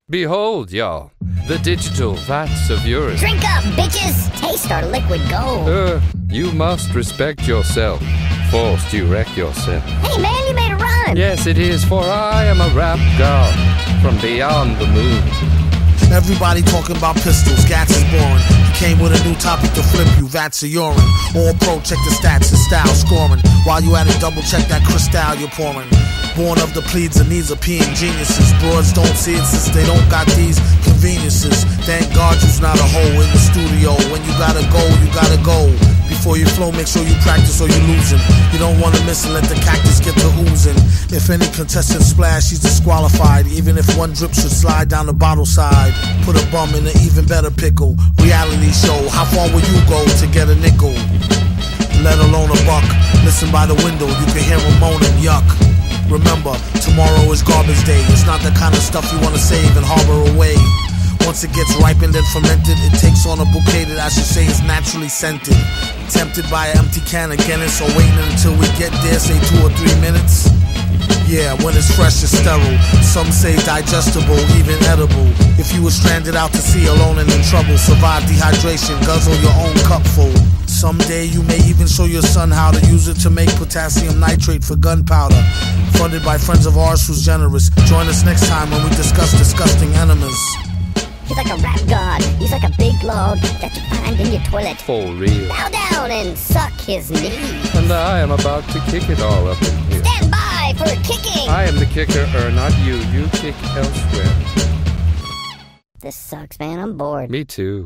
Behold, y'all, the digital vats of urine. Drink up, bitches! Taste our liquid gold. You must respect yourself. Forced you wreck yourself. Hey man, you made a rhyme! Yes, it is, for I am a rap god from beyond the moon. Everybody talking about pistols, Gats is boring. He came with a new topic to flip you, vats of urine. All pro, check the stats and style scoring. While you at it, double check that crystal you're pouring. Born of the plebes and these are peeing geniuses. Broads don't see it since they don't got these conveniences. Thank God you's not a hoe in the studio. When you gotta go, you gotta go. Before you flow, make sure you practice or you losing. You don't wanna miss and let the cactus get to oozing. If any contestant splash, she's disqualified. Even if one drip should slide down the bottle side. Put a bum in an even better pickle. Reality show, how far will you go to get a nickel? Let alone a buck. Listen by the window, you can hear him moaning, yuck. Remember, tomorrow is garbage day. It's not the kind of stuff you wanna save and harbor away. Once it gets ripened and fermented, it takes on a bouquet that I should say is naturally scented. Tempted by an empty can of Guinness, or waiting until we get there, say 2 or 3 minutes. Yeah, when it's fresh, it's sterile. Some say digestible, even edible. If you were stranded out to sea alone and in trouble, survive dehydration, guzzle your own cupful. Someday you may even show your son how to use it to make potassium nitrate for gunpowder. Funded by friends of ours who's generous. Join us next time when we discuss disgusting enemas. He's like a rap god. He's like a big log that you find in your toilet. For real. Bow down and suck his knee. And I am about to kick it all up in here. Stand by for kicking. I am the kicker, not you. You kick elsewhere. This sucks, man. I'm bored. Me too.